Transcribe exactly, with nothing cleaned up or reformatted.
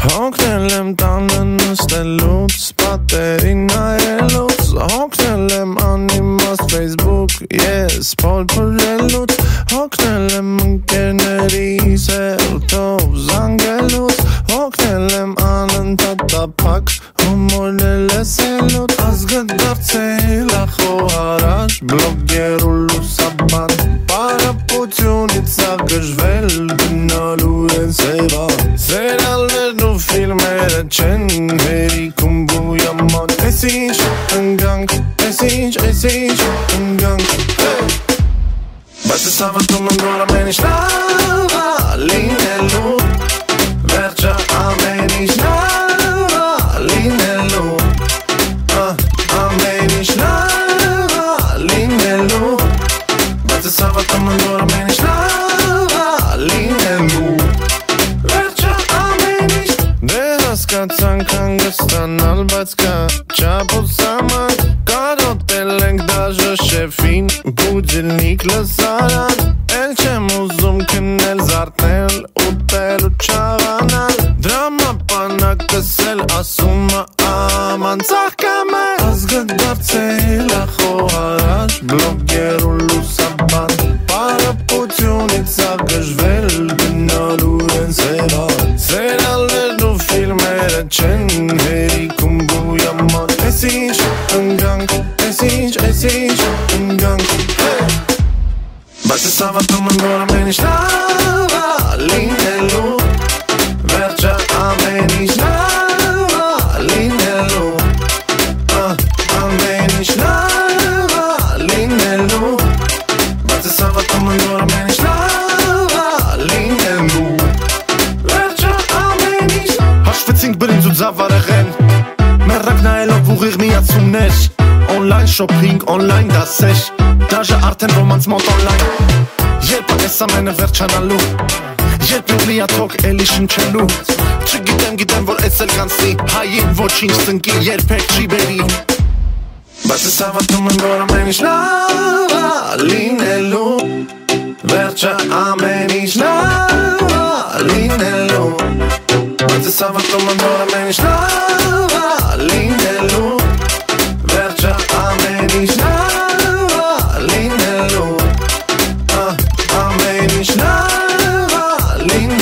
Հոգնել եմ տանը նստելուց, պատերին այրելուց, հոգնել եմ անիմաստ Facebook, ես փորփրելուց, հոգնել եմ ընկերներիս հերթով զանգելուց, հոգնել եմ անընդհատ տափակ հումորներ լսելուց, ազգը դարձել ախոհարաշ, բլոգեր ու լուսաբան, պարապությունից ագժվել գնալու են սևան, սերիալներն ու ֆիլմերը չեն հերիքում բույաման, ես ինչ ընգանք, ես ինչ, ես ինչ ընգանք, բայց ես հավատում եմ, որ ամեն ինչ լավ ա լինելու, վերջը ամեն ինչ լավ ա լինելու, ամեն ինչ լավ ա լինելու, բայց ես հավատում եմ, որ ամեն ինչ լավ ա լինելու, վերջը ամեն ինչ դե հասկացանք հանգստանալ, բայց կա չափոց սաման, կարոտել ենք դաժը շեֆին, բուջելնիկ լսարան, էլ չեմ ուզում քնել, զարթնել, ուտել ու չաղանալ, դրամապանակս էլ ասում ա աման ծաղկամ է, ազգը դարձել ախոհարաշ, բլոգեր ու լուսաբան, պարապությունից ագժվել գնալու են սևան, սերիալներն ու ֆիլմերը չեն հերիքում բույաման, ես ինչ ընգանք, ես ինչ, ես ինչ ընգանք, բայց ես հավատում եմ, որ ամեն ինչ լավ ա լինելու, վերջը ամեն ինչ լավ ա լինելու, ամեն ինչ լավ ա լինելու, բայց ես հավատում եմ, որ ամեն ինչ լավ ա լինելու, վերջը ամեն ինչ հաշվեցինք բրինձ ու ձավարեղեն, մեռակ նայելով ուղիղ միացումներ, օնլայն շոփինգ, օնլայն դասեր, դաժը արդեն ոմանց մոտ օնլայն, երբ այս ամենը վերջանալու, երբ ինձ միաթոք էլի շնչելու, չգիտեմ, գիտեմ, որ էս էլ կանցնի, հային ոչինչ ծնկի, երբեք չի բերի, բայց ես հավատում եմ, որ ամեն ինչ լավ ա լինելու, վերջը ամեն ինչ լավ ա լինելու, բայց ես հավատում եմ, որ ամեն ինչ լավ ա լինելու, վերջը ամեն ինչ լավ ա լինելու, ամեն ինչ լավ ա լինելու